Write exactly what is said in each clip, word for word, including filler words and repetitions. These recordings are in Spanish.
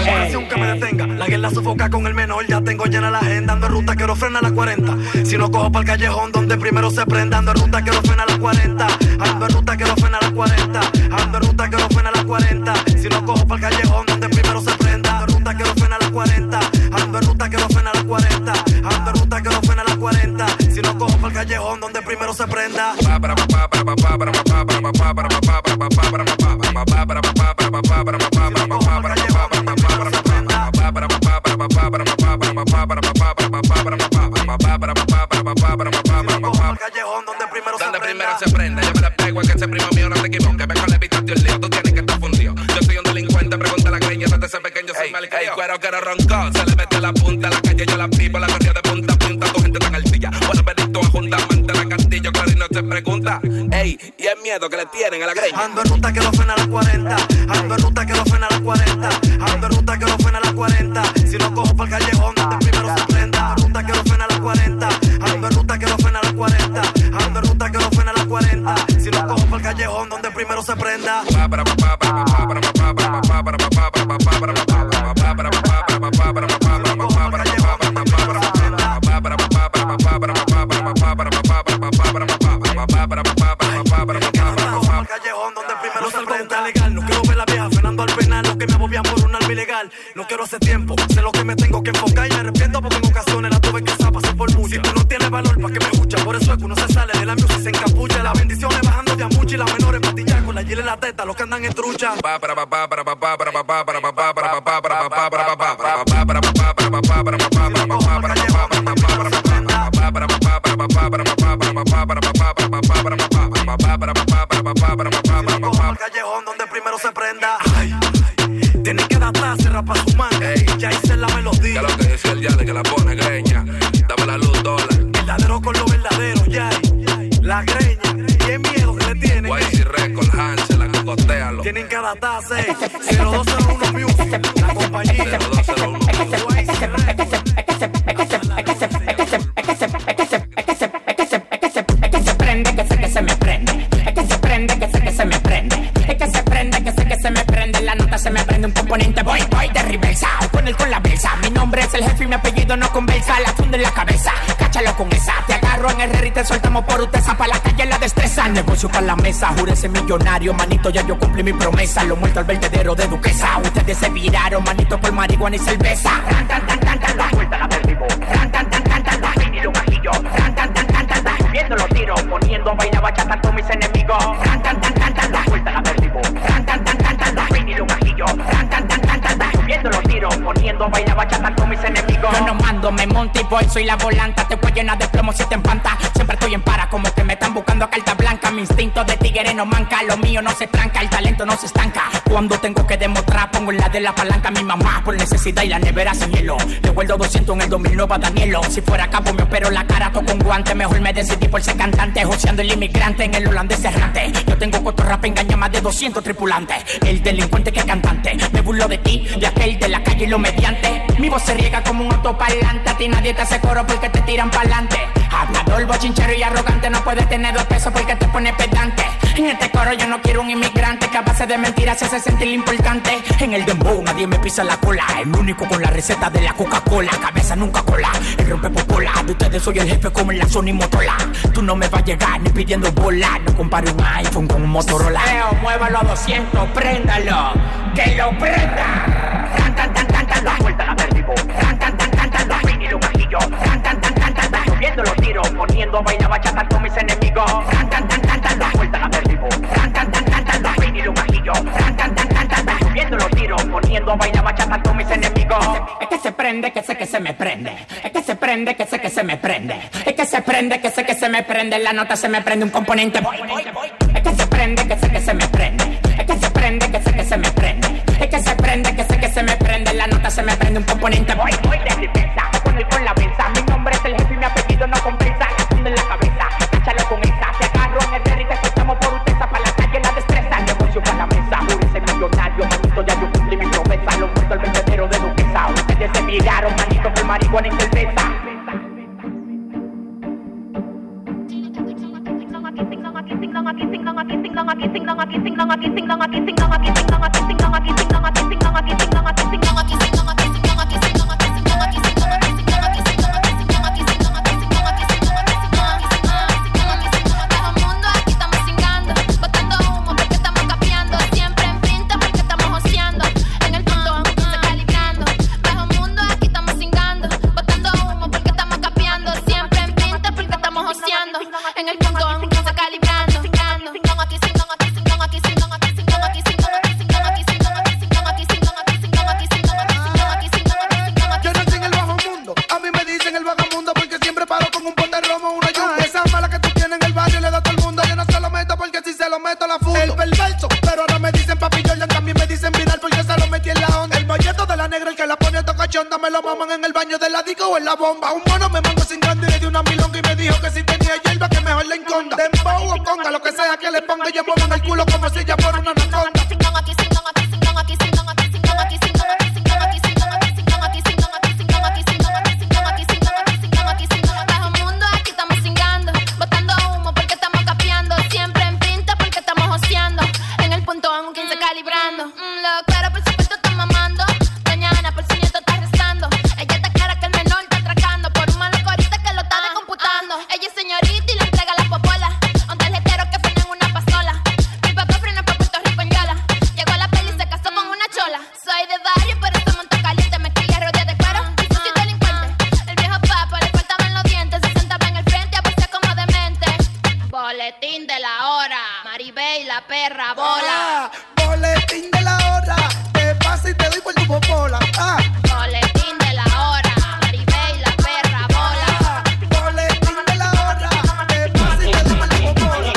No hay presión que me detenga. La guerra sofoca con el menor. Ya tengo llena la agenda. Ando en ruta, quiero frenar la cuarenta. Si no cojo pa'l callejón donde primero se prenda. Ando en ruta, quiero frenar la cuarenta. Ando en ruta, quiero frenar la cuarenta. Ando en ruta, quiero frenar la cuarenta. Si no cojo pa'l callejón donde primero se prenda. Ando en ruta, quiero frenar la cuarenta. Ando en ruta, quiero frenar la cuarenta. Ando en ruta, quiero frenar la cuarenta. Si no cojo pa'l callejón donde primero se prenda. Donde primero se prende, yo me le pego a que ese primo mío no te equivoque. Mejor le evitaste un lío, tú tienes que estar fundido. Yo soy un delincuente, pregunta a la greña, desde ese pequeño soy mal criado. El cuero que no roncó, se le mete la punta a la calle, yo la vivo, la corría de punta a punta, tu gente tan al día. Bueno, perito a juntamente la castillo, claro, y no se pregunta. Ey, y el miedo que le tienen a la greña. Ando en ruta, que lo frena a las cuarenta. Ando en ruta, que lo frena a las cuarenta. Ando en ruta, que lo frena a las cuarenta. Si no cojo pa'l callejón, donde primero se prenda. Ando en ruta, que lo frena a las cuarenta. Ando en ruta, que lo frena a las cuarenta. Ando en ruta, que lo frena a las cuarenta. Si no cojo pa'l callejón, donde primero se prenda. No quiero hacer tiempo, sé lo que me tengo que enfocar y me arrepiento porque en ocasiones la tuve que usar, pasé por mucho. Si tú no tienes valor, ¿pa' que me escuchas? Por eso es que uno se sale de la music y se encapucha. Las bendiciones bajando de a mucho y las menores patillas con la gila en la teta, los que andan en trucha. Callejón donde primero se prenda. Ay. Tiene que adaptarse, rapa su man. Ey, ya hice la melodía. Ya lo que dice el Yale que la pone greña. Dame la luz, dólar. Verdadero con lo verdadero, ya. La greña, qué miedo que le tienen. Guaysi Record, Hansel, la cocotealo. Tienen que adaptarse. cero dos cero uno Music, la compañía. cero dos cero uno Se me prende un componente, voy, voy de reversa. Con él con la belsa. Mi nombre es el jefe y mi apellido no conversa. La funda en la cabeza, cáchalo con esa. Te agarro en el R y te soltamos por utesa. Pa' la calle la destreza. Negocio pa' la mesa, júrese millonario. Manito, ya yo cumplí mi promesa. Lo muerto al vertedero de Duquesa. Ustedes se viraron, manito, por marihuana y cerveza. Ran, tan, tan, tan, tan, la vuelta la derribo. Ran, tan, tan, tan, tan, la y un bajillo. Ran, tan, tan, tan, tan, tan, subiendo los tiros. Poniendo vaina bachata con mis enemigos. Ran, tan, tan, tan, tan, la vuelta la derribo. Ran, tan, tan, tan, tan, la y un bajillo. Ran, tan, tan, tan, tan, tan, subiendo los tiros. Poniendo vaina bachata con mis enemigos. Yo no mando, me monto y voy, soy la volanta. Te voy llena de plomo si te empanta. Siempre estoy en para, como que me están buscando a carta blanca. Mi instinto de tigre no manca. Lo mío no se tranca, el talento no se estanca. Cuando tengo que demostrar, pongo en la de la palanca. Mi mamá por necesidad y la nevera sin hielo. Le vuelvo doscientos en el dos mil nueve a Danielo. Si fuera capo me opero la cara todo con guante. Mejor me decidí por ser cantante. Joseando el inmigrante en el holandés errante. Yo tengo coto rap, engaña más de doscientos tripulantes. El delincuente que cantante. Me burlo de ti, de aquel de la calle y lo mediante. Mi voz se riega como un autoparlante. A ti nadie te hace coro porque te tiran pa'lante. Hablador, bochinchero y arrogante. No puedes tener dos pesos porque te pone pedante. En este coro yo no quiero un inmigrante que a base de mentiras se hace sentir importante. En el dembow nadie me pisa la cola. El único con la receta de la Coca-Cola. Cabeza nunca cola, el rompe popola. De ustedes soy el jefe como en la Sony Motola. Tú no me vas a llegar ni pidiendo bola. No compare un iPhone con un Motorola. Leo, muévalo a doscientos, préndalo. Que lo prenda. Ran, tan, tan, tan, tan, la vuelta la derribo. Ran, tan, tan, tan, tan, la fin y lo bajillo. Ran, tan, tan, tan, tan, tan, subiendo los tiros. Poniendo vaina bachata con mis enemigos. Ran, tan, tan, tan, tan, la vuelta la derribo. Ran, tan, tan, tan, tan, la fin y lo bajillo. Ran, tan, tan, tan, tan, tan, subiendo los tiros. Poniendo vaina bachata con mis enemigos. Es que se prende, que sé que se me prende. Es que se prende, que sé que se me prende. Es que se prende, que sé que se me prende. La nota se me prende un componente. Voy, voy, voy. Es que se prende, que sé que se me prende. Es que se prende, que sé que se me prende. Es que se prende, que sé que se me prende. La nota se me prende un componente. Voy, voy de reversa. Con él con la benza. Mi nombre es el jefe y mi apellido no compensa. La funda en la cabeza, échalo con esa. Te agarro en el R y te soltamos por utesa. Pa' la calle la destreza. Negocio pa' la mesa. Júrese millonario, manito, ya yo cumplí mi promesa. Lo muerto al vertedero de Duquesa. Ustedes se miraron, manito, por marihuana y cerveza. Sing long, la disco o en la bomba. Un mono me mandó sin grande y le dio una milonga y me dijo que si tenía hierba que mejor le enconda. Dembow o conga, lo que sea que le ponga, yo muevo en el culo como si ella fuera una anaconda. Boletín de la hora, Maribel la perra bola. Ah, boletín de la hora, te pasa y te doy por tu popola. Ah, boletín de la hora, Maribel la perra bola. Ah, boletín de la hora, te pasa y te doy por tu popola.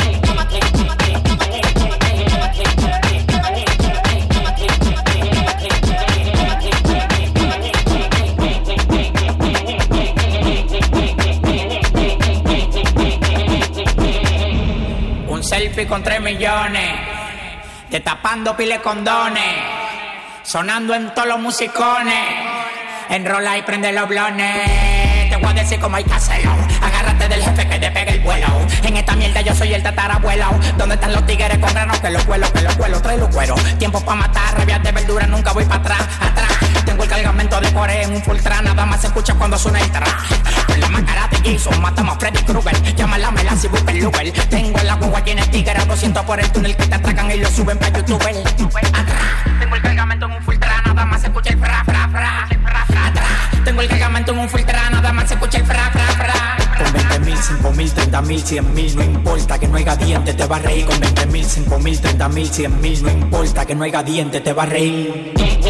Un selfie con tres millones, te tapando pile condones, sonando en todos los musicones, enrola y prende los blones. Te voy a decir cómo hay que hacerlo, agárrate del jefe que te pegue el vuelo. En esta mierda yo soy el tatarabuelo. ¿Dónde están los tigres con granos? Que los cuelos, que los cuelos, trae los cueros. Tiempo pa' matar, rabias de verdura, nunca voy para atrás, atrás. Tengo el cargamento de core en un Fultra, nada más se escucha cuando suena el tra. Con la máscara de Jason, matamos a Freddy Krueger. Llama la melancia y busca el Uber. Tengo el agua llena de tigre, a doscientos por el túnel que te atracan y lo suben pa' YouTube. Atrás, tengo el cargamento en un Fultra, nada más se escucha el fra, fra, fra. Atrás, tengo el cargamento en un Fultra, nada más se escucha el fra, fra, fra. Con veinte mil, cinco mil, treinta mil, cien mil, no importa que no haya dientes, te va a reír. Con veinte mil, cinco mil, treinta mil, cien mil, no importa que no haya dientes, te va a reír.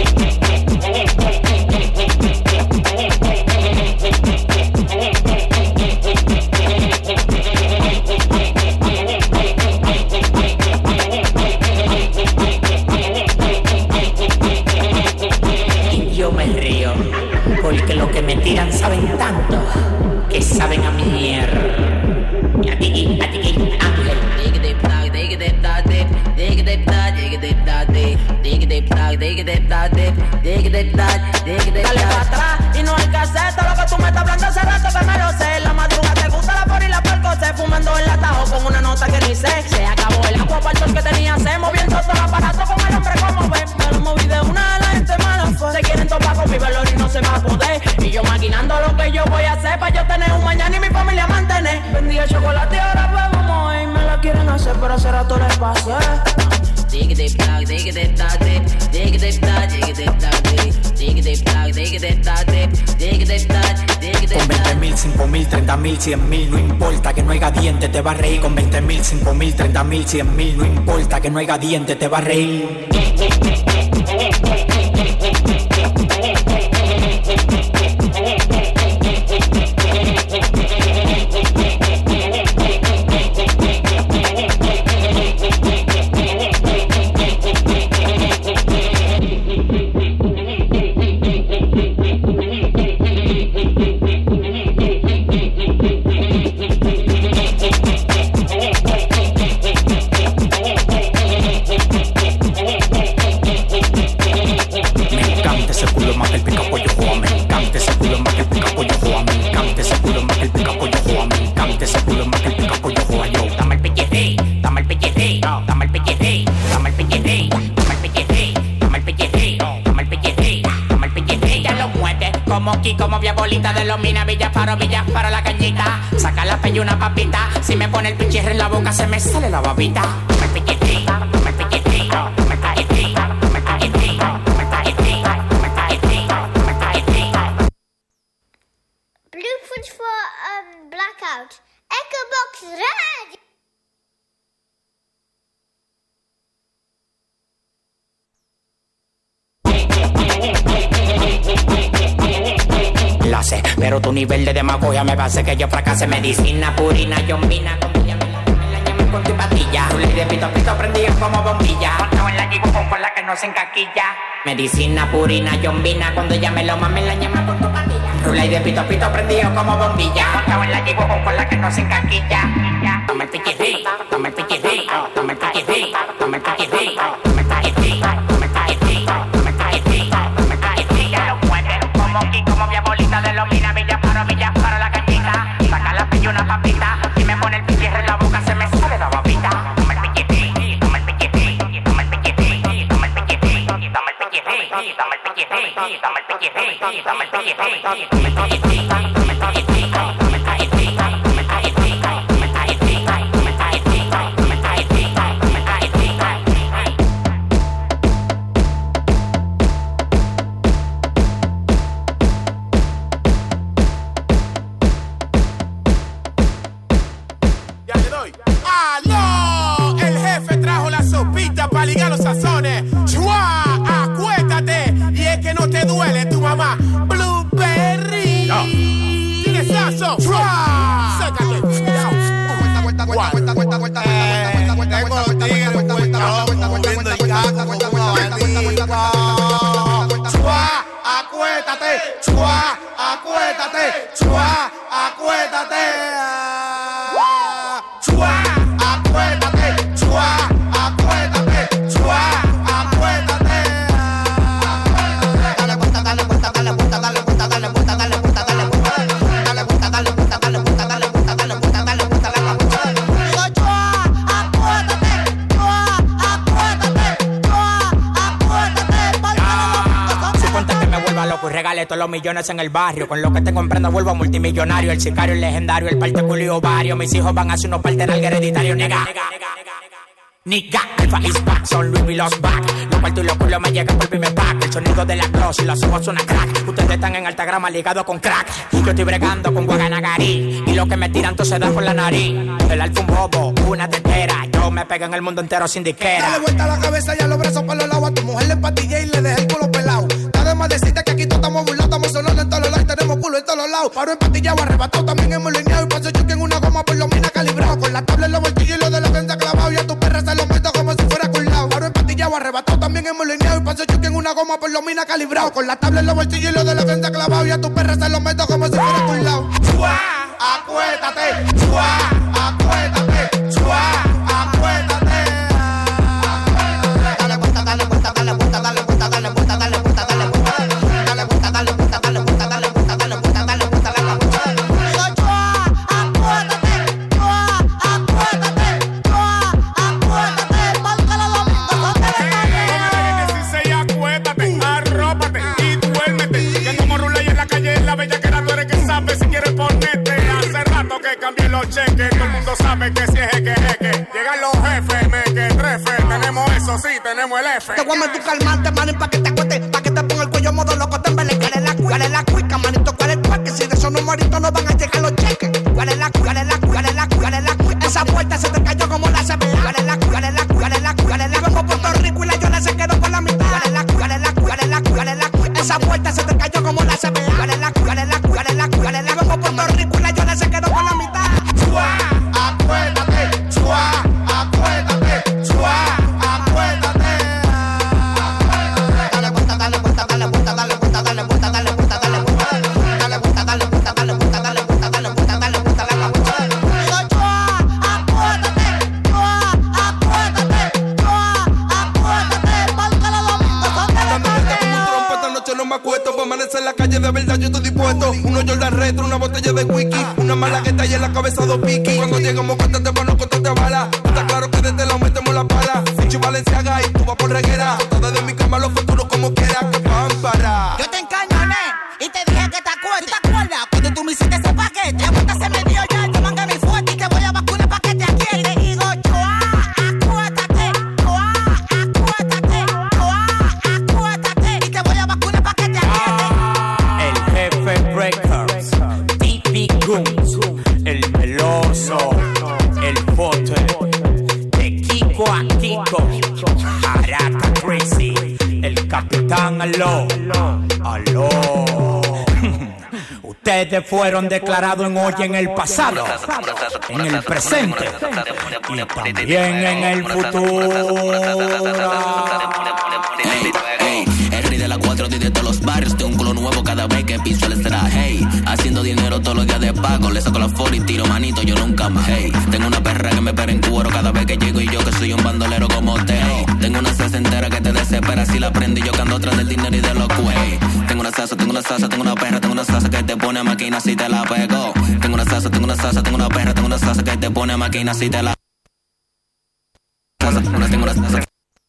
Y yo me río, porque lo que me tiran saben tanto, que saben a mierda. A ti, a ti, ángel. Dale pa' atrás y no hay que hacer todo lo que tú me estás hablando hace rato que me lo sé. La madruga te gusta la por y la porco se fumando el atajo con una nota que ni sé. Se acabó el agua para el que tenía se moviendo todo el aparato con el hombre como ven. Me lo moví de una de la gente mala fue. Se quieren topar con mi valor y no se me va a poder. Y yo maquinando lo que yo voy a hacer para yo tener un mañana y mi familia mantener. Vendí el chocolate y ahora bebemos y me la quieren hacer pero hace rato les pasé. Con veinte mil, cinco mil, treinta mil, cien mil, no importa que no haya dientes, te va a reír. Con veinte mil, cinco mil, treinta mil, cien mil, no importa que no haya dientes, te va a reír. Como vía bolita de los Mina, Villa Faro, Villa Faro, la cañita. Saca la pe y una papita. Si me pone el pichirre en la boca, se me sale la babita. Toma el pichirri, toma el pichirri, toma el pichirri, toma el pichirri, toma el pichirri, toma el pichirri, toma el pichirri. Blueprint for um, blackout. Echo box red. La sé, pero tu nivel de demagogia me va a hacer que yo fracase. Medicina, purina, yombina, punto y patilla. Rulay de pito pito prendido como bombilla. Montado en la G-Wagon con la que no se encaquilla. Medicina, purina, yombina. Cuando ella me lo mame la llama con tu patilla. Rulay de pito pito prendido como bombilla. Montado en la G-Wagon con la que no se encaquilla. Toma el piquirri, toma el piquirri, toma el piquirri, toma el piquirri, toma el piquirri, toma el piquirri, toma el piquirri, toma el piquirri. Ya lo mueve como aquí, como mi abuelita de los Villa Paro, Villa Paro la cañita. Saca la pilla una papita y me pone el piquirri en la boca, se me sale la babita. Toma el piquirri, toma el piquirri, toma el piquirri, toma el piquirri, toma el piquirri, toma el piquirri, toma el piquirri, toma el piquirri, toma el piquirri, toma el piquirri, toma el piquirri, toma el piquirri. Pa' ligar los sazones, ¡chua! Acuéstate, y es que no te duele tu mamá. Blueberry, no. ¿Tienes sazo? ¡Chua! Sácate. Vuelta, vuelta, vuelta, vuelta, vuelta, vuelta, vuelta, vuelta, vuelta, vuelta, vuelta, ¡chua! Acuéstate, ¡chua! Acuéstate, ¡chua! Acuéstate, ¡chua! Acuéstate, ¡chua! Regale todos los millones en el barrio. Con lo que tengo en prenda vuelvo a multimillonario. El sicario, el legendario, el parte culio ovario. Mis hijos van a hacer unos partes en hereditario, nega. Nigga, Alfa is back, son Louis V los back. Los cuartos y los culos me llegan por primer pack. El sonido de la gloss y los ojos suena crack. Ustedes están en alta grama ligados con crack. Yo estoy bregando con Guaganagarí. Y lo que me tiran todo se da por la nariz. El alfa un bobo, una tetera. Yo me pego en el mundo entero sin disquera. Dale vuelta a la cabeza y a los brazos para los lados. A tu mujer le empatillé y le dejé el culo pelado. Además decirte que aquí todos estamos burlados. Estamos sonando en todos los lados y tenemos culo en todos los lados. Paro empatillado, arrebatado, también hemos lineado. Y paso choque en una goma por lo mina calibrado. Con la tabla en los bolsillos y lo de la prensa clavado. Y a tu perra se lo meto como si fuera curlado. Paro empatillado, arrebatado, también hemos lineado. Y paso choque en una goma por lo mina calibrado. Con la tabla en los bolsillos y lo de la prensa clavado. Y a tu perra se lo meto como si fuera curlado. ¡Chua! Acuéstate, chua, acuéstate, chua, acuéstate. Dale vuelta, dale vuelta, dale vuelta, dale vuelta, dale vuelta, dale vuelta, dale vuelta. Dale vuelta, dale vuelta, dale vuelta, dale vuelta, dale vuelta, dale vuelta, dale vuelta. Chua, acuéstate, chua, acuéstate, chua, acuéstate. Márcala la vida, si se acuéstate, arrópate y duérmete. Que como Rulay en la calle en la bella que tú eres que sabe si quieres ponerte. Hace rato que cambié los cheques, todo el mundo sabe que si es jeque, jeque. Llegan los jefes, me que trefe. Tenemos eso, sí, tenemos el F. Te voy a meter calmante, manín, pa' que te acuestes, pa' que te ponga el cuello modo loco, te embele. ¿Cuál es la cuál es la cuica, manito? ¿Cuál es el que si de esos numeritos no van a llegar los cheques? ¿Cuál es la cuál es la cuál es la cuál es la cuica? Esa puerta se te cayó como la C B A. ¿Cuál es la cuál es la cuál es la cuál es la como Puerto Rico y la Yola se quedó por la mitad? ¿Cuál es la cuál es la cuál es la cuál es la cuica? Esa puerta se te cayó como la C B A. ¿Cuál es la cuál es la cuál es la cuál es la como Puerto Rico y la Yola se quedó por la mitad? Chua, acuéstate, chua, acuéstate, chua, acuéstate. Dale vuelta, dale vuelta, dale vuelta, dale vuelta, dale vuelta, dale vuelta, dale vuelta. Dale vuelta, dale vuelta, dale vuelta, dale vuelta, dale vuelta, dale vuelta, dale vuelta. Chua, acuéstate, chua, acuéstate, chua, acuéstate. Márcala la vida, esta noche no me acuesto, pa' amanecer en la calle de verdad yo estoy dispuesto. Uno Jordan retro, una botella de whisky, una malagueta y en la cabeza dos piqui. Cuando llegamos cuéntate bueno, cuéntate bala. Está claro que desde la metemos la pala. Pinche Valenciaga y tú vas por reguera. Todo desde mi cama los futuros como quiera que pámpara. Yo te encañoné y te dije que te acuerdas. ¿Te acuerdas cuando tú me hiciste ese paquete? La puta se me dio ya, yo mangué mi fuerte y te voy a vacunar pa' que te aquietes. Y digo, chua, acuéstate, chua, acuéstate, chua, acuéstate y te voy a vacunar pa' que te aquietes. El jefe Breakers, T V Goons, el meloso, el bote, de Kiko a Kiko, Haraka Crazy, el capitán aló, aló. Ustedes fueron declarados en hoy en el pasado, en el presente y también en el futuro. Hey, hey, el rey de la cuatro D de todos los barrios. Tengo un culo nuevo cada vez que piso el estrada. Hey, haciendo dinero todos los días de pago. Le saco la foto y tiro manito, yo nunca más. Hey, tengo una perra que me espera en cuero cada vez que llego y yo que soy un bandolero como usted. Hey, tengo una salsa entera que te desespera si la prende y yo que ando atrás del dinero y de los cuey. Tengo una salsa, tengo una salsa, tengo una perra, tengo una salsa que te pone a máquina si te la pego. Tengo una salsa, tengo una salsa, tengo una perra, tengo una salsa que te pone a máquina si te la salsa, tengo una, tengo una salsa.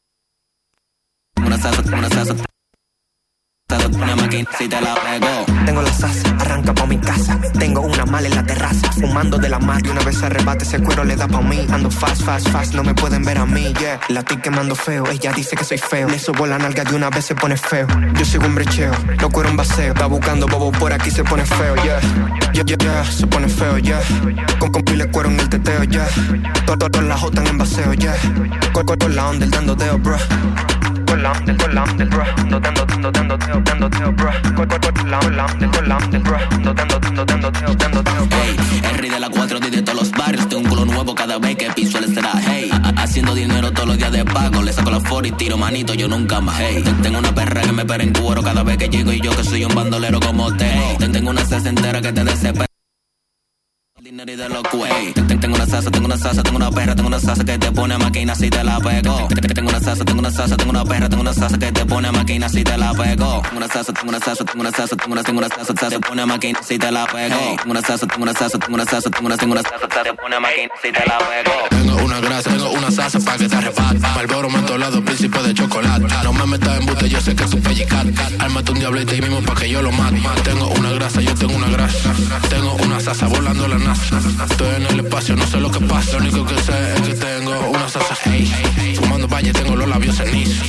Una salsa, una salsa, una máquina si te la pego. Tengo la salsa, arranca pa' mi casa. Tengo una mala en la terraza, fumando de la mar y una vez se arrebate ese cuero le da pa' mí. Ando fast, fast, fast, no me pueden ver a mí, yeah. La estoy quemando feo, ella dice que soy feo. Le subo la nalga de una vez se pone feo. Yo sigo un brecheo, no cuero un baseo. Está buscando bobo por aquí se pone feo, yeah. Yeah, yeah, yeah, se pone feo, yeah. Con compile cuero en el teteo, yeah. Todas las jotas en baseo, yeah. Con, con, con la onda el dando deo, bro. Con la onda, con la onda, bro. No dando, dando, dando deo, dando deo, bro. Con, con, con la onda, con la onda, bro. No dando, dando, dando deo, dando deo, bro. Hey, el rey de la cuatro D de todos los barrios. Tengo un culo nuevo cada vez que piso el estrada. Hey, haciendo dinero todos los días de pago. Le saco la foto y tiro manito, yo nunca más. Hey, tengo una perra que me espera en cuero cada vez que llego y yo que soy un bandolero como usted. Hey, tengo una salsa entera que te desespera. Dinero y de los cuey. Tengo una salsa, tengo una salsa, tengo una perra, tengo una salsa que te pone a máquina si te la pego. Tengo una salsa, tengo una salsa, tengo una perra, tengo una salsa que te pone a máquina si te la pego. Tengo una salsa, tengo una salsa, tengo una salsa, tengo una, tengo una salsa, te pone a máquina si te la pego. Tengo una salsa, tengo una salsa, tengo una salsa, tengo una, tengo una salsa, te pone a máquina si te la pego. Tengo una grasa, tengo una salsa pa' que te arrebate. Malboro mentolado, príncipe de chocolate. No me metas en bute, yo sé que es un pellicat. Ármate un diablito y mismo pa' que yo lo mate. Tengo una grasa, yo tengo una grasa. Tengo una salsa volando la NASA. Estoy en el espacio, no sé lo que pasa. Lo único que sé es que tengo una salsa, hey. Fumando valle, tengo los labios ceniz.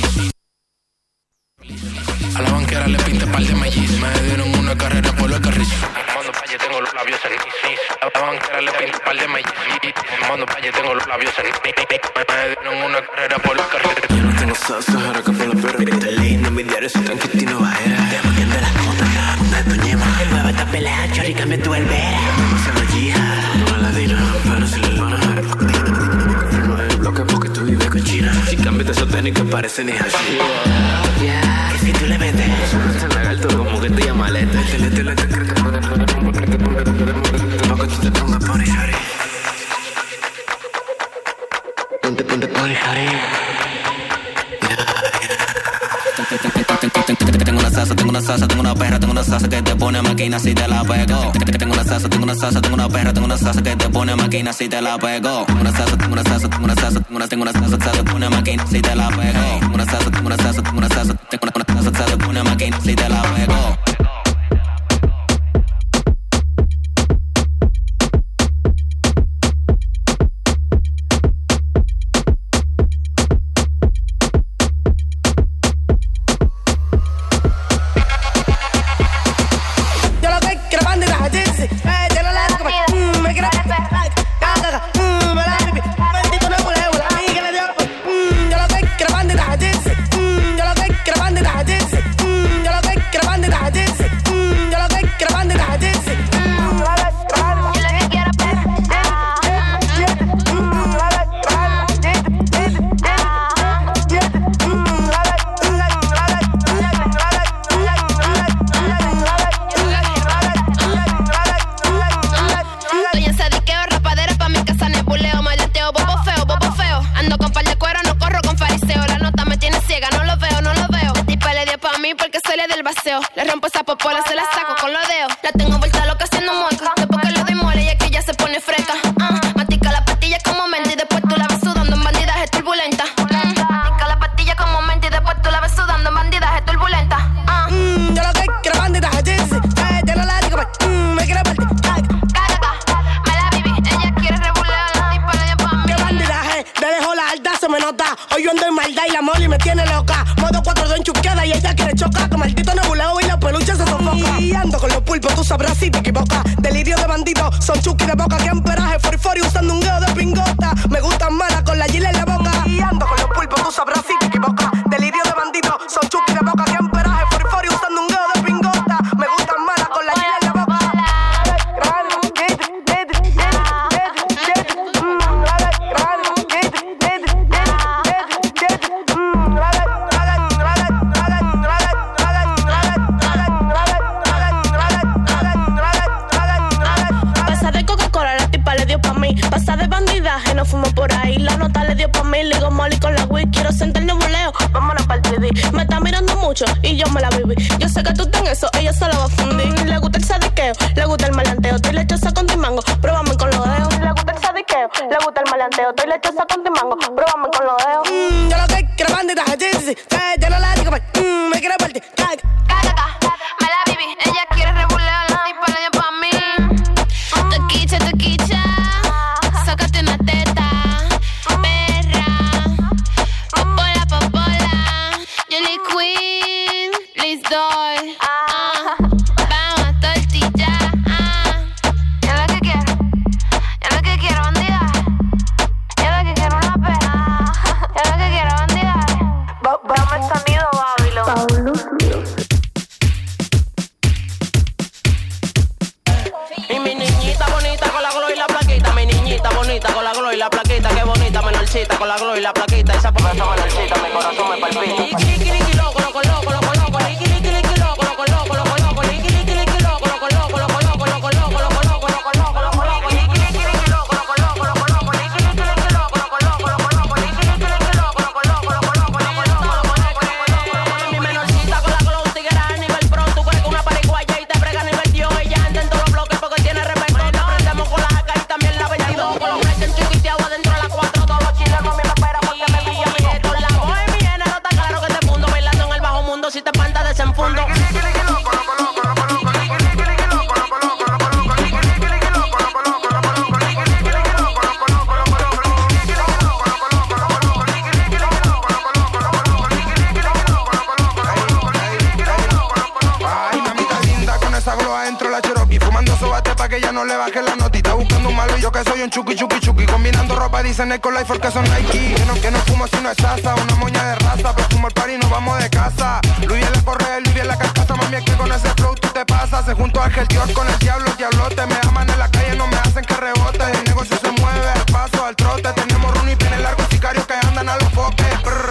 A la banquera le pinté par de melliz. Me dieron una carrera por el carrizo. Fumando valle, tengo los labios ceniz. A la banquera le pinté par de melliz. Fumando valle, tengo los labios ceniz. Me dieron una carrera por el carrizo. Yo no tengo salsa, ahora que por la perra. Te leyendo mi diario, soy tan quitino bajera. Te maquien de las cosas, una doñema. El nuevo está pelea, chori, cambia tu albera. Vamos a la yija, no a la dina, pero si le van a dejar. No es el bloque porque tú vives con China. Si cambias esos tenis que parecen hijas. Yeah, que si tú le metes. Te lagarto como que te llama aleta. Te le te le te crete. Para que tú te pongas pony, shawty. Ponte, ponte pony, shawty. Tengo una salsa, tengo una salsa, tengo una perra, tengo una salsa que te pone a máquina si te la pego. Tengo una salsa, tengo una salsa, tengo una perra, tengo una salsa que te pone a máquina si te la pego. Tengo una salsa, tengo una salsa, tengo una salsa, tengo una, tengo una salsa que te pone a máquina si te la pego. Tengo una salsa, tengo una salsa, tengo una salsa, tengo una salsa que te pone a máquina si te la pego. Le rompo esa popola, se la saco con los dedos. La tengo vuelta loca haciendo mueca. Después que le doy mole y aquí ya se pone fresca. Uh, matica la pastilla como mente y después tú la ves sudando en bandidaje turbulenta. Uh, matica la pastilla como mente y después tú la ves sudando en bandidaje turbulenta. Uh. Mm, yo lo que quiero bandidaje, dice. Eh, te lo la digo, mm, me quiere partir. Cállate, me la viví. Ella quiere regular la tipa, le dio pa' mí. Qué bandidaje, de lejos la alta se me nota. Hoy yo ando en maldad y la moli me tiene loca. Modo cuatro de enchuqueada y ella quiere chocar. Con maldito nebuleo y la peluche se sofoca. Y ando con los pulpos, tú sabrás si te equivocas. Delirio de bandido, son chuki de boca. Que amperaje, forifori usando un gueo de pingota. Me gustan malas con la gila en la boca. Y ando con los pulpos, tú sabrás si te equivocas. Delirio de bandido, son chuki de boca. Que amperaje, forifori usando un gueo de pingota. Me gustan malas con la gila en la boca. quiero sentir el voleo. Vámonos para el tres D. Me está mirando mucho y yo me la viví. Yo sé que tú estás en eso, ella se la va a fundir. Le gusta el sadiqueo, le gusta el malanteo. Estoy lechosa con tu mango, pruébame con los dedos. Le gusta el sadiqueo, le gusta el malanteo. Estoy lechosa con tu mango, pruébame con los dedos. Mmm, yo lo que quiero bandita, sí, sí, sí. Yo no la digo, mmm, me quiero partir. Caga, me la viví. Ella quiere regular, la tipa la ella pa' mí. Toquicha, toquicha, sácate una teta, perra. Popola, popola, Jelly Queen, Liz Doll. Ah, vamos a tortillar. Ah, yo lo que quiero, yo lo que quiero bandida. Yo lo que quiero una perra. Yo lo que quiero bandida. Dame el sonido, Babylon. Y mi niñita bonita con la glow y la plaquita, mi niñita bonita con la glow y la plaquita, qué bonita menorcita con la glow y la plaquita, esa por esa menorcita, mi corazón me palpita. Liqui, liqui, loco, loco, loco, loco, loco, liqui, liqui, liqui, loco, loco, loco, loco, loco, liqui, liqui, liqui, loco, loco, loco, loco, loco, loco, loco, loco, loco, loco, loco, loco, loco, liqui, liqui, liqui, loco, loco, loco, loco, loco, liqui, liqui, liqui, loco, loco, loco, loco, loco, liqui, liqui, liqui, loco, loco, loco, loco, loco, loco, loco. Mi menorcita con la glow tiguera a nivel pro, tú crees que una pariguaya y te brega a nivel Dios, ella anda en todos los bloques porque tiene respeto. Te prendemos con la A K y también la veintidós, con los reyes chiquiteados adentro de la cuatro, todos los chilenos a mí me esperan porque me pillan mi esto. La bohemia no está claro que este mundo bailando en el bajo mundo, si te espanta desenfundo. Que ella no le baje la notita, buscando un malo y yo que soy un chuki chuki chuki, combinando ropa dicen Ecolife porque son Nike. Que no, que no fumo si no es salsa, una moña de raza, pero fumo el party y nos vamos de casa. Luis en la correa, Luis en la carcasa, mami es que con ese flow tú te pasas. Se junto a Ángel Dior con el diablo, el diablote, me aman en la calle, no me hacen que rebote. El negocio se mueve al paso, al trote, tenemos run y pienes largos, sicarios que andan a los foques.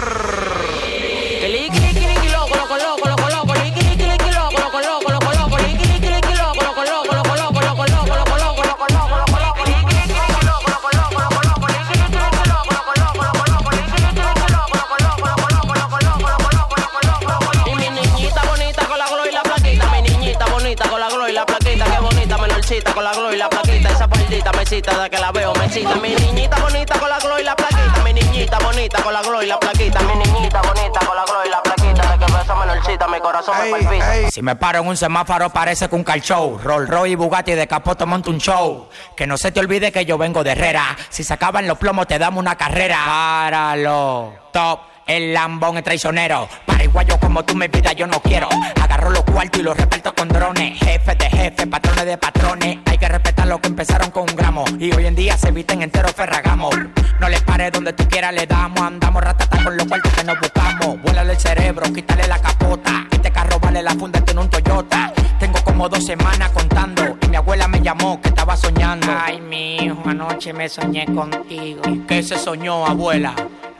Que liqui, liqui, liqui, loco, loco, loco, loco, loco, liqui, liqui, liqui, loco, loco, loco, loco, loco, liqui, liqui, liqui, loco, loco, loco, loco, loco, loco, loco, loco, loco, loco, loco, loco, loco, liqui, liqui, liqui, loco, loco, loco, loco, loco, liqui, liqui, liqui, loco, loco, loco, loco, loco, liqui, liqui, liqui, loco, loco, loco, loco, loco, loco, loco, loco, loco, loco, loco. Y mi niñita bonita con la glow y la plaquita, mi niñita bonita con la glow y la plaquita, qué bonita menorcita con la glow y la plaquita, esa paldita me cita de que la veo me cita. Mi niñita bonita con la glow y la plaquita, mi niñita bonita con la glow y la plaquita, mi niñita bonita con la glow y la plaquita, de que veo esa menorcita, mi corazón me palpita. Si me paro en un semáforo parece que un car show. Rolls Royce y Bugatti de capoto monto un show. Que no se te olvide que yo vengo de Herrera. Si se acaban los plomos te damos una carrera. Páralo, top. El lambón es traicionero. Paraguayo como tú mi vida yo no quiero. Agarro los cuartos y los reparto con drones. Jefes de jefes, patrones de patrones. Hay que respetar lo que empezaron con un gramo. Y hoy en día se visten enteros ferragamos. No les pares donde tú quieras le damos. Andamos ratata con los cuartos que nos buscamos. Vuélale el cerebro, quítale la capota. Este carro vale la funda, tiene un Toyota. Tengo como dos semanas contando. Y mi abuela me llamó que estaba soñando. Ay, mi hijo, anoche me soñé contigo. ¿Qué se soñó, abuela?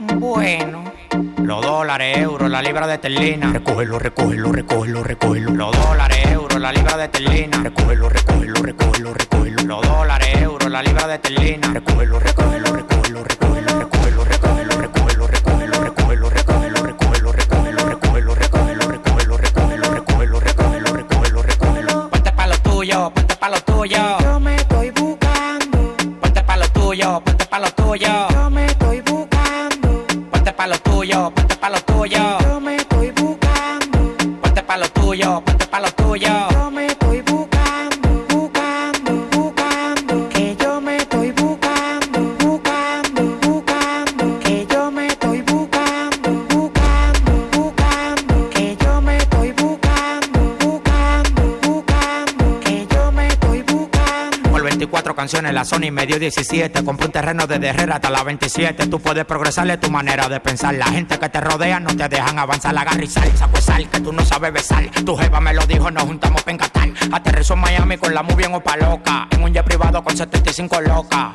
Bueno, los dólares, euros, la libra de esterlina. Recógelo, recógelo, recógelo, recógelo. Los dólares, euros, la libra de esterlina. Recógelo, recógelo, recógelo, recógelo. Los dólares, euros, la libra de esterlina. Recógelo, recógelo, recógelo, recógelo, recógelo, recógelo, recógelo, recógelo, recógelo, recógelo, recógelo, recógelo, recógelo, recógelo, recógelo, recógelo, recógelo, recógelo, recógelo, recógelo. Ponte pa' lo tuyo, ponte pa' lo tuyo. Yo me estoy buscando. Ponte pa' lo tuyo, ponte pa' lo tuyo. Yo me estoy buscando. Ponte pa' lo tuyo, ponte pa' lo tuyo. Yo me estoy buscando. Ponte pa' lo tuyo, ponte pa' lo tuyo. Yo me estoy buscando, buscando, buscando. Que yo me estoy buscando, buscando, buscando. Que yo me estoy buscando, buscando, buscando. Que yo me estoy buscando, buscando, buscando. Que yo me estoy buscando. Por veinticuatro canciones la Sony me dio diecisiete. Compré un terreno desde Herrera hasta la veintisiete. Tú puedes progresarle tu manera de pensar. La gente que te rodea no te dejan avanzar. Agarra y sal, saco sal, que tú no sabes besar. Tu jeva me lo dijo, nos juntamos pa' engatar. Aterrizó en Miami con la movie en Opa Loca. En un jet privado con setenta y cinco locas.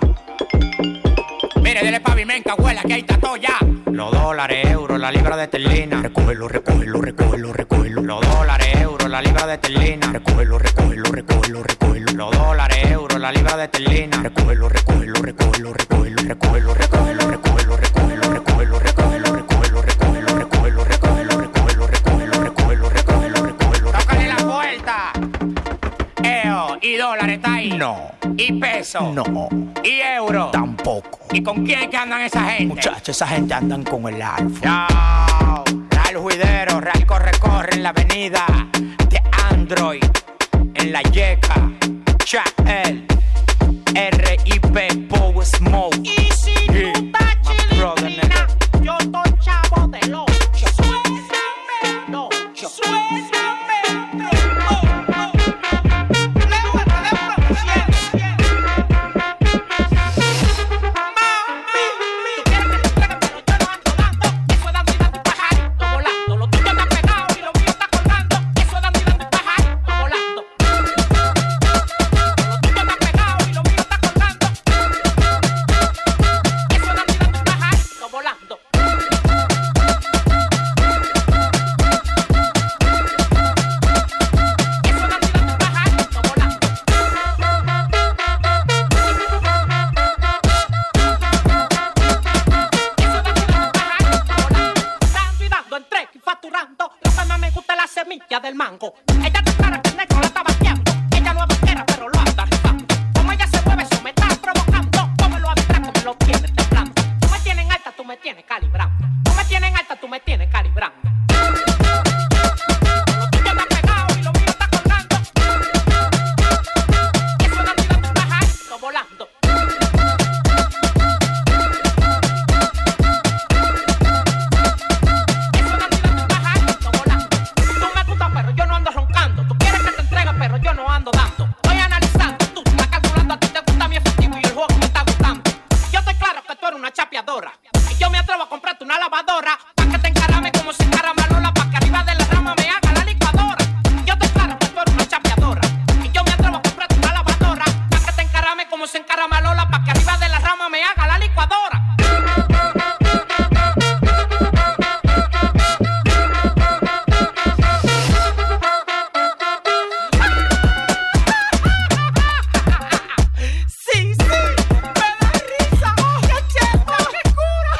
Mire, dele pavimenta, abuela, que ahí está todo ya. Los dólares, euros, la libra de esterlina. Recógelo, recógelo, recógelo, recógelo. Los dólares, euros, la libra de esterlina. Recógelo, recógelo, recógelo, recógelo. Los dólares, euros, la libra de esterlina. Recógelo, recógelo, recógelo, recógelo. Recógelo, recógelo, recógelo, recógelo, recógelo, recógelo, recógelo, recógelo, recógelo, No. ¿Y peso? No. ¿Y euro? Tampoco. ¿Y con quién es que andan esa gente? Muchachos, esa gente andan con el Alfa. No. Real Juidero, Real Corre Corre en la avenida de Android, en la Yeca, Chael, R I P, Power Smoke. Y si yeah. tú estás chilindrina, yo estoy chavo del ocho. Suéltame, no, suéltame. Oh, oh. Leo R D produciendo. Mami, tú quieres que te entregue, pero yo no ando dando. Eso es dando y dando y pajarito volando. Lo tuyo está pegado y lo mío está colgando. Eso es dando y dando y pajarito volando. Lo tuyo está pegado y lo mío está colgando. Eso es dando y dando y pajarito volando. Dando y dando, entre y facturando. Lo que más me gusta es la semilla del mango. Ella te clara que el negro la está bateando. Ella no es vaquera, pero lo anda rifando. Como ella se mueve, eso me está provocando. Cómelo a distraco, me lo tienes temblando. Tú me tienes en alta, tú me tienes calibrando. Tú me tienes en alta, tú me tienes calibrando. Lo tuyo está pegado y lo mío está colgando. Eso es dando y dando y pajarito volando. Tú me gustas, pero yo no ando roncando. Tú quieres que te entregue, pero yo no ando dando. Estoy analizando, tú estás calculando. A ti te gusta mi efectivo y el juego me está gustando. Yo estoy claro que tú eres una chapeadora. Y yo me atrevo a comprarte una lavadora. Pa' que te encarame como si encaramalola. Pa' que arriba de la rama me haga la licuadora. Yo estoy claro que tú eres una chapeadora. Y yo me atrevo a comprarte una lavadora. Pa' que te encarame como si encaramalola. Pa' que arriba de la rama me haga la licuadora. Sí, sí, me da risa, oh, qué cheto, qué cura.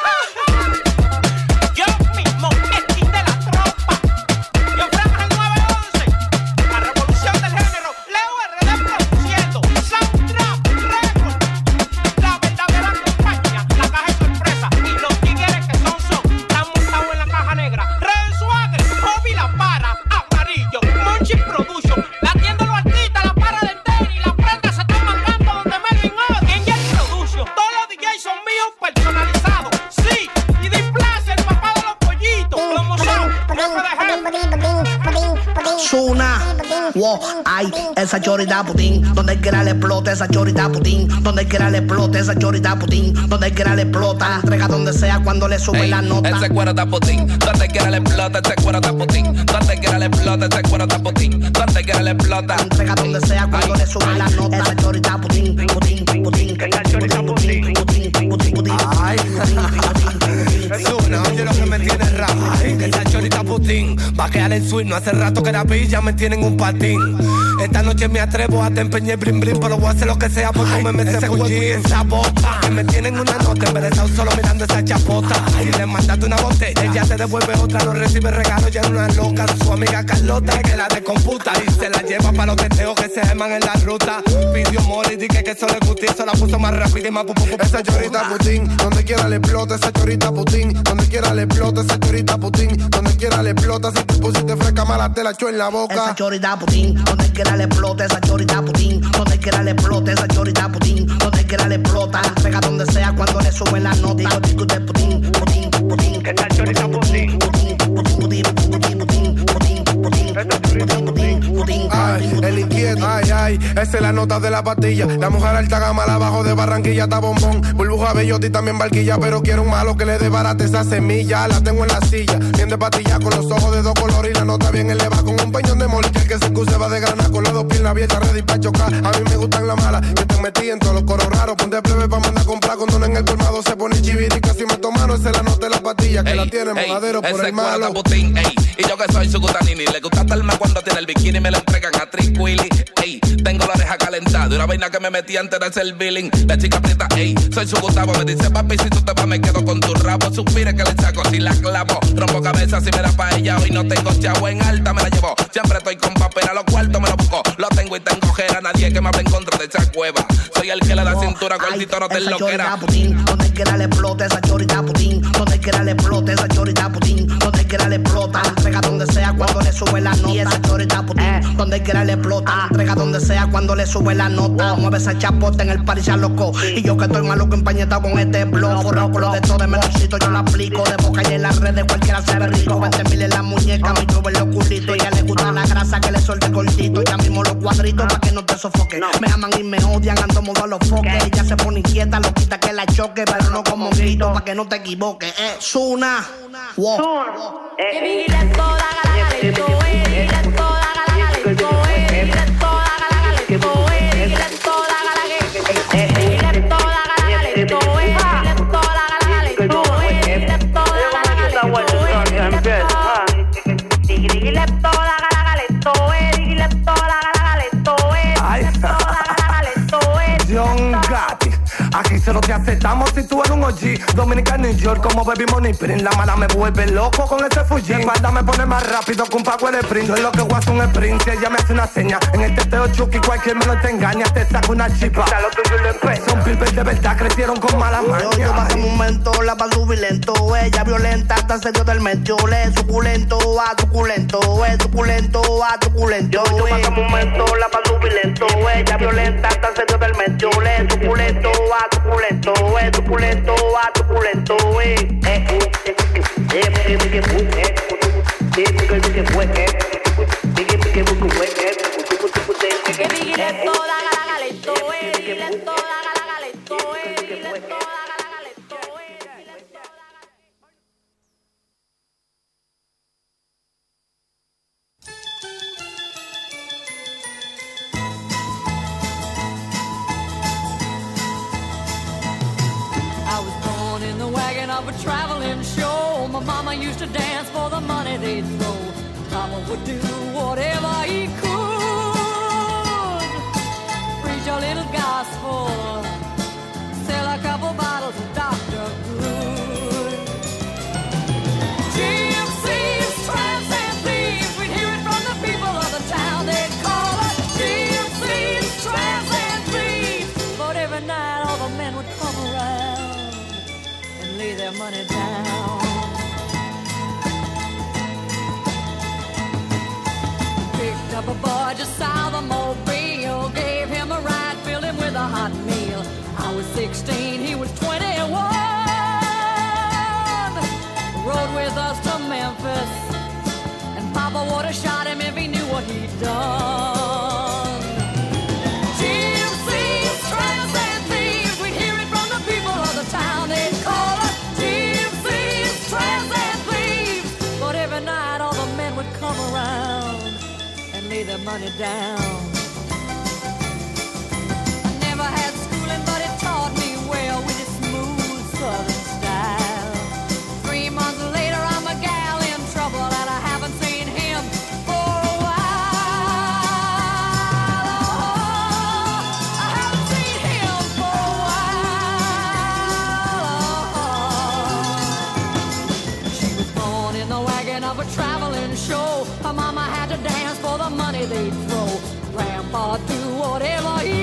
Yo mismo, Esquín de la tropa. Yo freno el nueve once, la revolución del género. Leo R D produciendo, Soundtrap Record. La verdadera compañía, la caja es sorpresa. Y los tigres que son son, están montados en la caja negra. Red Swagger, Hobby la para, amarillo, Monchi Production. La tienda los artistas, la para del tenis, la prenda se están mandando donde Melvin Oz. Angel Production, todos los D Js son míos personalizados. Sí, y Displace, el papá de los pollitos. Promoción, jefe de jefe. Zuna, wow, ay, esa chorita putín. Donde quiera le explota esa chorita putín. Donde quiera le explota esa chorita putín. Donde quiera le explota, la entrega donde sea cuando le sube Ey, la nota. ese cuero está putín, donde quiera le explota, ese cuero está putín, donde quiera le explota, ese cuero está putín, donde quiera le explota. La entrega donde sea cuando Ay, le sube la nota. Esa chorita putín, putín, putín, putín, putín, putín, putín, putín. Ay, Zuna, oye lo que me tiene rama. Esa chorita putín, va a quedar en swing. No hace rato que la vi, ya me tienen un patín. Esta noche me atrevo a te empeñar brin brin, pero voy a hacer lo que sea por comerme ese cuello y esa boca. Que me tienen una nota, embelesado solo mirando esa chapota. Y le mandaste una botella, ella te devuelve otra, no recibe regalo, ya es una loca. Su amiga Carlota que la descomputa y se la lleva para los teteos que se arman en la ruta. Pidió mole y dije que eso le gusta y eso la puso más rápida y más pu, pu, pu, Esa chorita putín, donde quiera le explota esa chorita putín, donde quiera le explota esa chorita putín, donde quiera le explota. Si te pusiste fresca mala te la echó en la boca. Esa chorita putín, donde quiera le explota esa chorita putín, donde quiera le explota esa chorita putín, donde quiera le explota, la entrega donde sea cuando le sube la nota. Digo, digo, de putín, putín, putín, que esa chorita putín, putín, putín, putín, putín, putín, putín, putín, putín, putín, putín. Ay, el inquieto, ay, ay, esa es la nota de la pastilla. La mujer alta gama, la bajo de Barranquilla, está bombón. Burbuja, bellota y también barquilla, pero quiero un malo que le dé barata esa semilla. La tengo en la silla, bien de patilla, con los ojos de dos colores y la nota bien eleva, con un peñón de molique que se excuse va de grana, con las dos piernas abiertas, ready pa' chocar. A mí me gustan las malas, que te metí en todos los coros raros. Ponte plebe pa' mandar a comprar cuando en el colmado se pone chivirica. Si me tomano, esa es la nota de la pastilla, que ey, la tiene ey, madero por el malo. Putín, ey, y yo que soy su gutanini, le gusta talma cuando tiene el bikini, me lo entregan a Triquili. Ey, tengo la oreja calentada y una vaina que me metí antes de hacer el billing. La chica aprieta, ey, soy su Gustavo. Me dice, papi, si tú te vas me quedo con tu rabo. Suspire que le saco si la clavo. Rompo cabeza si me da pa' ella. Hoy no tengo chavo en alta, me la llevo. Siempre estoy con papel a los cuartos, me lo busco. Lo tengo y tengo jera. Nadie que me hable en contra de esa cueva. Soy el que le da cintura cortito, no te enloquera. Donde quiera le explota esa chorita putín. Donde quiera le explota esa chorita putín. Donde quiera le explota. La entrega donde sea cuando le sube la nota. Y esa chorita putín. Donde quiera le explota. La entrega donde sea cuando le sube la nota. Mueve esa chapota en el party se loco. Y yo que estoy maluco empañetado con este blog. Forrado por los de todo de menorcito yo lo aplico. De boca y en las redes cualquiera se ve rico. veinte mil en la muñeca, me llueve los culitos. Ya le gusta la grasa que le suelte cortito. Ya mismo los cuadritos pa' que no te sofoque. Me aman y me odian, ando modo a los foques. Ella se pone inquieta, lo quita que la choque. Pero no como grito, pa' que no te equivoques. Eh, Zuna, wow. Aquí solo te aceptamos si tú eres un O G. Dominica, New York, como Baby Money Print. La mala me vuelve loco con ese Fuji. La espalda me pone más rápido que un Power de sprint. Yo es lo que guaso un sprint. Si ella me hace una seña en el teteo Chucky, cualquier menos te engaña. Te saca una chipa. Lo tuyo lo empeña. Son pibes de verdad, crecieron con mala maña. Yo, yo bajé un momento, la pa' subir lento. Ella violenta, hasta se dio del medio. Le suculento, a suculento. Es suculento, a suculento. Yo, yo bajé un momento, la pa' subir lento. Ella violenta, hasta se dio del medio. Le suculento, a suculento, es suculento, a suculento, eh, eh, eh, eh, eh, of a traveling show. My mama used to dance for the money they'd throw. Mama would do whatever he could. Preach a little gospel, sell a couple bottles of Doctor Good. Gypsies, tramps and thieves, we'd hear it from the people of the town. They'd call us gypsies, tramps and thieves. But every night all the men would come around, lay their money down. Picked up a boy just south of Mobile, gave him a ride, filled him with a hot meal. I was sixteen, he was twenty-one. Rode with us to Memphis, and Papa would have shot him if he knew what he'd done. Gypsies, tramps and thieves, we'd hear it from the people of the town. They'd call us gypsies, tramps and thieves. But every night all the men would come around and lay their money down. I never had schooling, but it taught me well with its smooth southern style. Three months later I'm a gal in trouble, and I haven't seen him for a while. Oh, I haven't seen him for a while. She was born in the wagon of a traveling show. Her mama had to dance for the money they'd throw. Grandpa do whatever he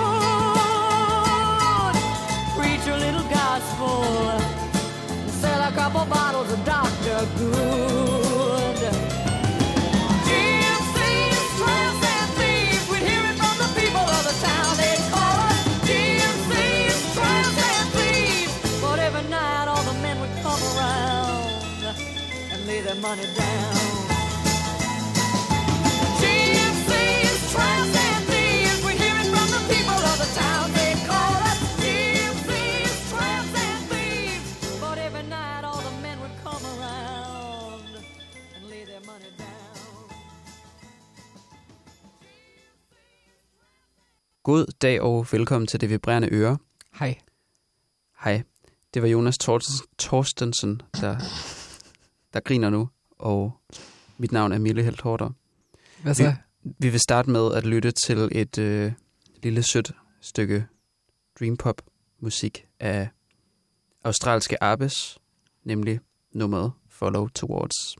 could, preach a little gospel, sell a couple bottles of Doctor Good. Gypsies, tramps and thieves, we'd hear it from the people of the town. They'd call us gypsies, tramps and thieves. But every night all the men would come around and lay their money down. Gypsies, tramps and thieves, we hear it from the people of the town. They call us gypsies, tramps and thieves. But every night all the men would come around and lay their money down. God dag og velkommen til Det Vibrerende Øre. Hej. Hej. Det var Jonas Torstensen, der, der griner nu, og mit navn er Mille Helt Hårder. Hvad så? Vi, vi vil starte med at lytte til et øh, lille sødt stykke dreampop-musik af australske Abbes, nemlig nummeret Follow Towards.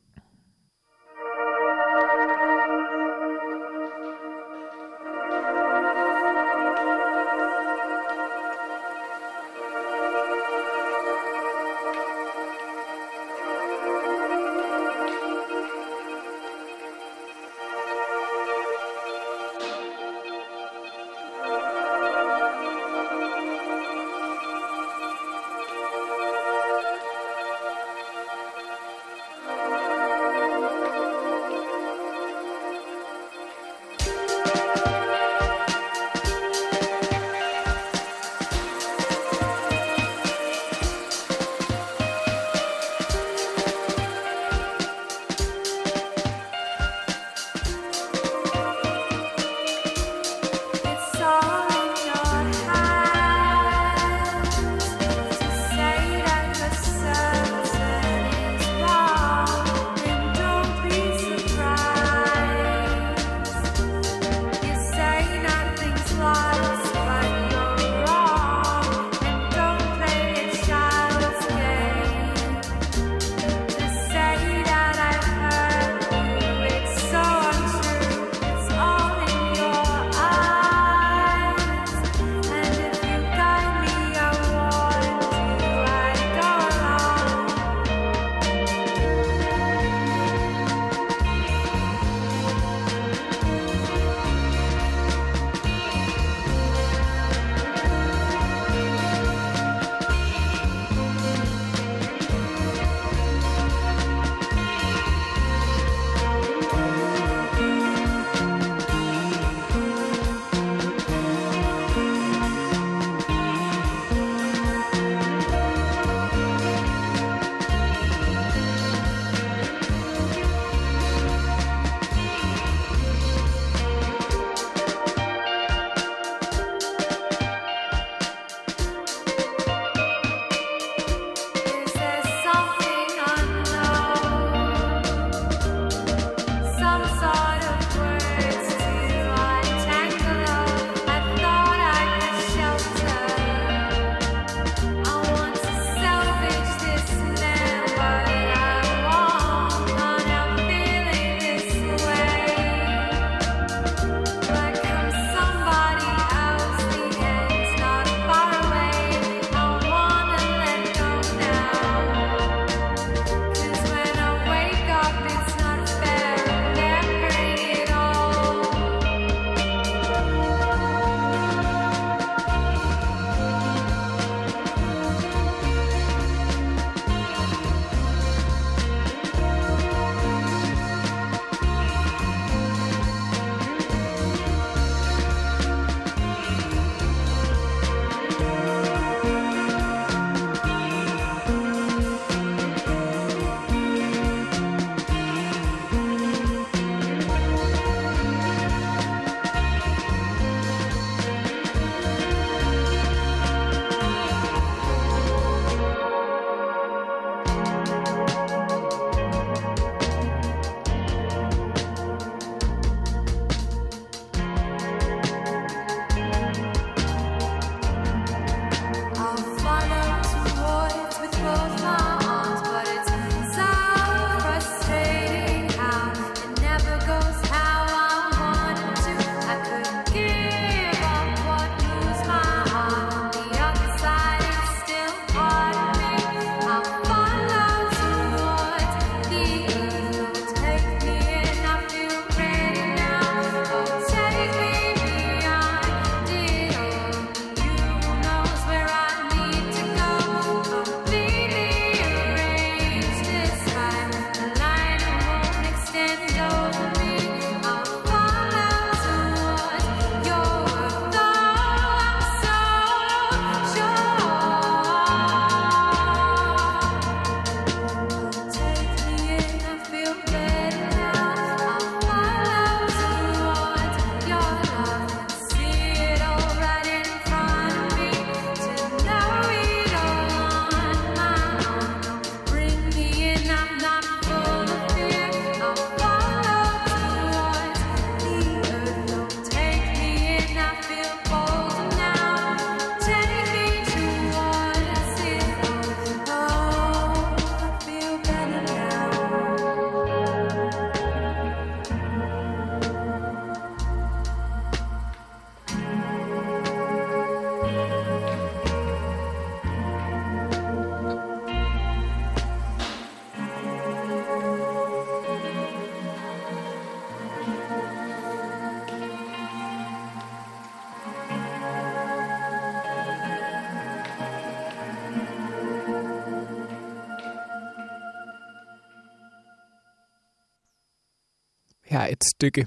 Her er et stykke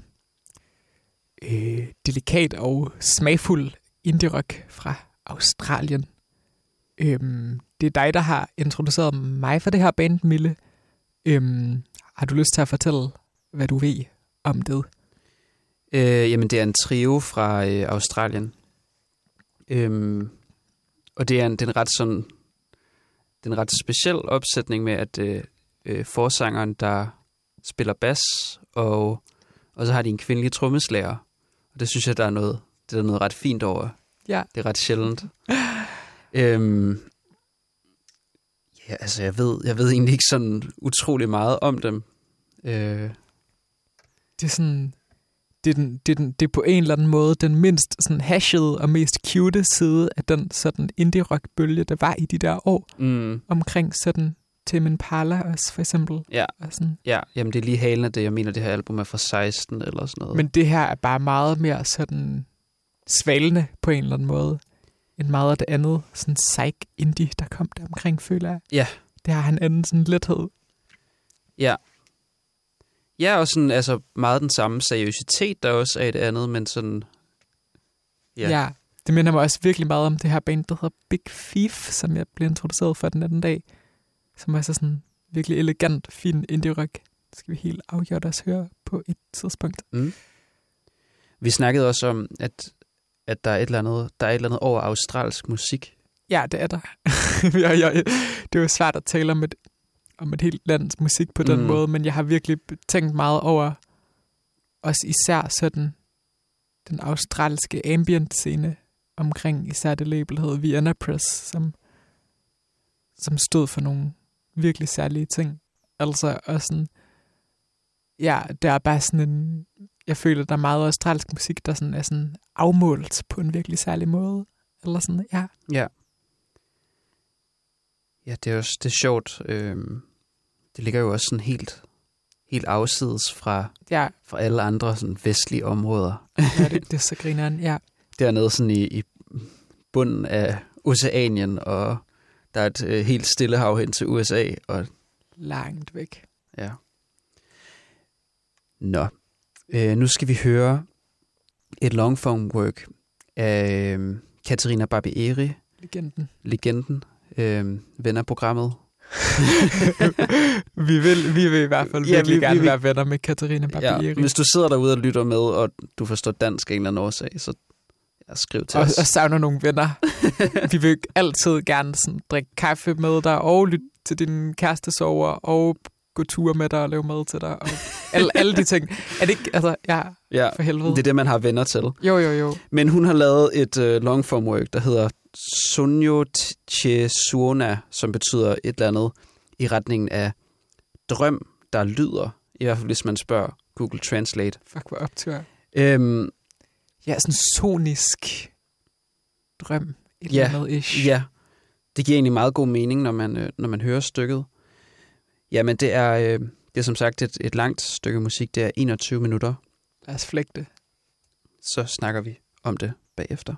øh, delikat og smagfuld indie-rock fra Australien. Øhm, det er dig, der har introduceret mig for det her band, Mille. Øhm, har du lyst til at fortælle, hvad du ved om det? Øh, jamen, det er en trio fra øh, Australien. Øhm, og det er en, det er en ret sådan, det er en ret speciel opsætning med, at øh, øh, forsangeren, der spiller bas, og, og så har de en kvindelig trommeslager. Og det synes jeg, der er noget, det er noget ret fint over. Ja. Det er ret sjældent. øhm, ja, altså, jeg ved, jeg ved egentlig ikke sådan utrolig meget om dem. Øh, det er sådan... Det er, den, det, er den, det er på en eller anden måde den mindst sådan hashede og mest cute side af den sådan indie-rock-bølge, der var i de der år. Mm. Omkring sådan Tame Impala også, for eksempel. Ja, og sådan. ja. Jamen det er lige halen af det. Jeg mener, det her album er fra seksten eller sådan noget. Men det her er bare meget mere sådan svalende på en eller anden måde, end meget af det andet sådan psych-indie, der kom der omkring, føler jeg. Ja. Det har han anden sådan lethed. Ja. Ja, og sådan, altså meget den samme seriøsitet, der også er et andet, men sådan... Ja. ja, det minder mig også virkelig meget om det her band, der hedder Big Thief, som jeg blev introduceret for den anden dag, som er så sådan virkelig elegant, fin indie-rock. Det skal vi helt afgjort også høre på et tidspunkt. Mm. Vi snakkede også om, at, at der, er et eller andet, der er et eller andet over australsk musik. Ja, det er der. Det er jo svært at tale om et om et helt lands musik på den mm. måde, men jeg har virkelig tænkt meget over også især sådan den australske ambient-scene omkring især det label hed Vienna Press, som, som stod for nogle virkelig særlige ting. Altså og sådan, ja, der er bare sådan en, jeg føler, der er meget australsk musik, der sådan er sådan afmålt på en virkelig særlig måde. Eller sådan, ja. Ja. Ja, det er også det er sjovt. Øhm, det ligger jo også sådan helt, helt afsides fra, ja. fra alle andre sådan vestlige områder. Ja, det, det er så grineren, ja. Dernede sådan i, i bunden af Oceanien, og der er et øh, helt stille hav hen til U S A. Og langt væk. Ja. Nå. Øh, nu skal vi høre et longform work af øh, Katarina Barbieri. Legenden. Legenden. Øh, venner programmet. vi, vil, vi vil i hvert fald virkelig ja, vi, gerne vi, være venner med Katarina Barbieri. Ja, hvis du sidder derude og lytter med, og du forstår dansk af en eller anden årsag, så ja, skriv til og, os. Og savner nogle venner. Vi vil altid gerne sådan, drikke kaffe med dig, og lytte til din kæreste sover, og gå ture med dig og lave mad til dig. Og alle, alle de ting. Er det ikke, altså, ja, ja, for helvede. Det er det, man har venner til. Jo, jo, jo. Men hun har lavet et uh, longform work, der hedder Sonyo Chesuona, som betyder et eller andet i retningen af drøm, der lyder. I hvert fald, hvis man spørger Google Translate. Fuck, hvor optur. Øhm, ja, sådan sonisk drøm. Et ja, eller andet ish. Ja, det giver egentlig meget god mening, når man, øh, når man hører stykket. Jamen, det er, øh, det er som sagt et, et langt stykke musik. Det er enogtyve minutter. Lad os flægte. Så snakker vi om det bagefter.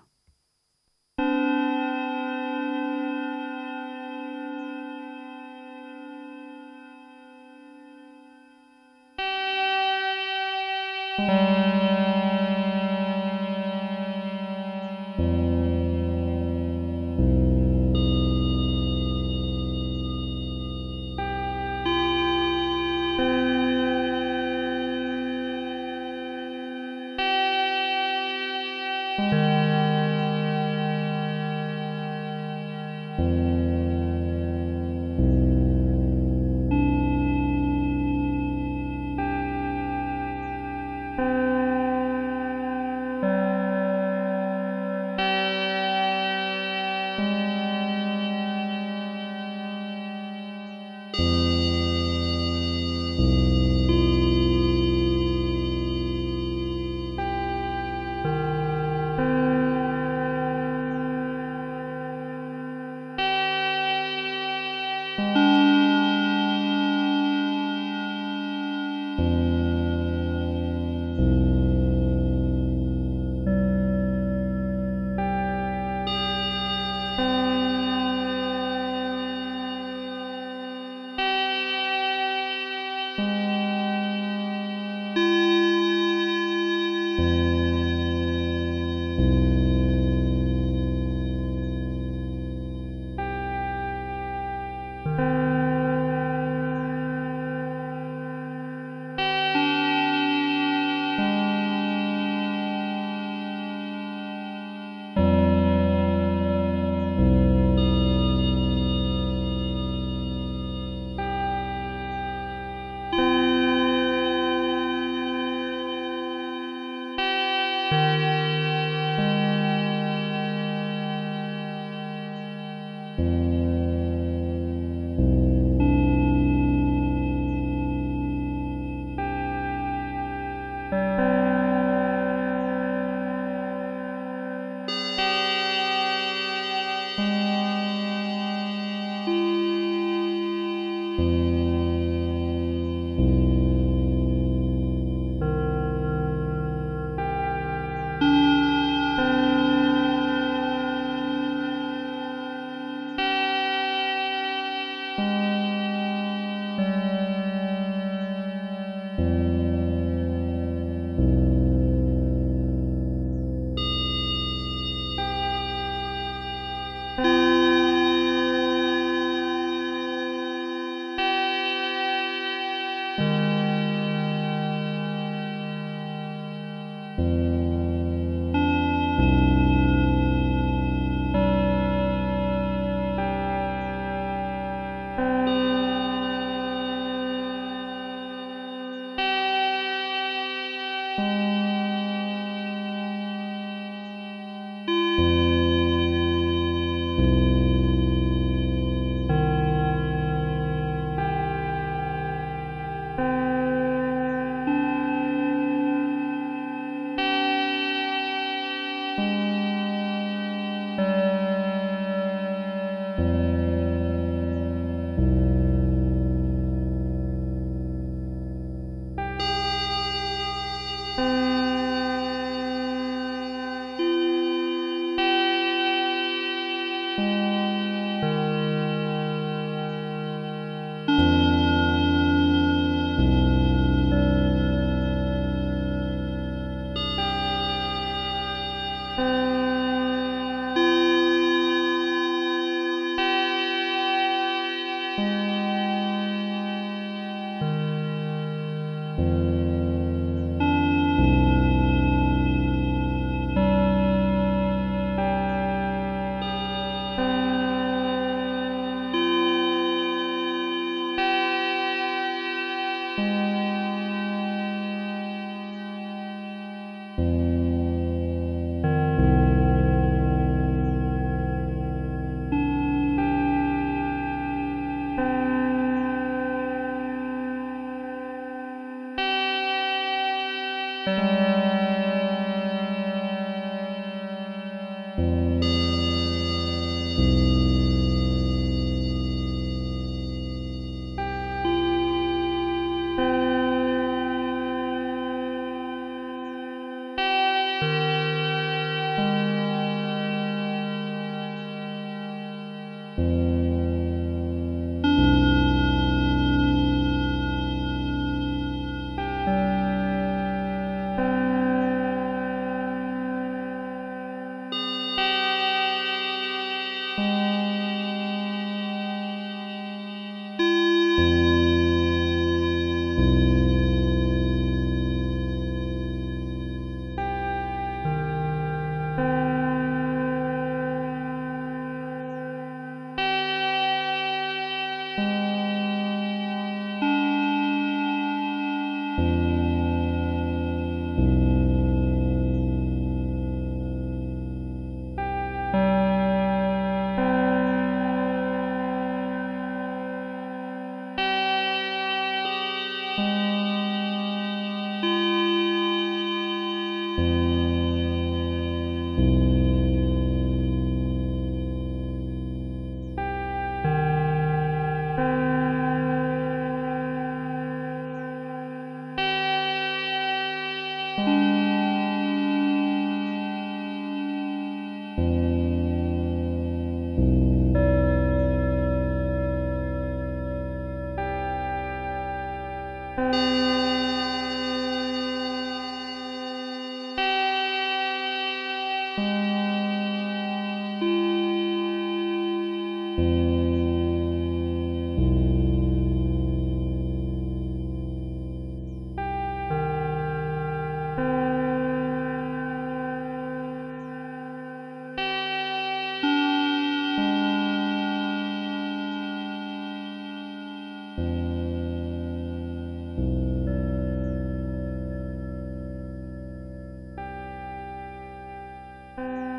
Bye.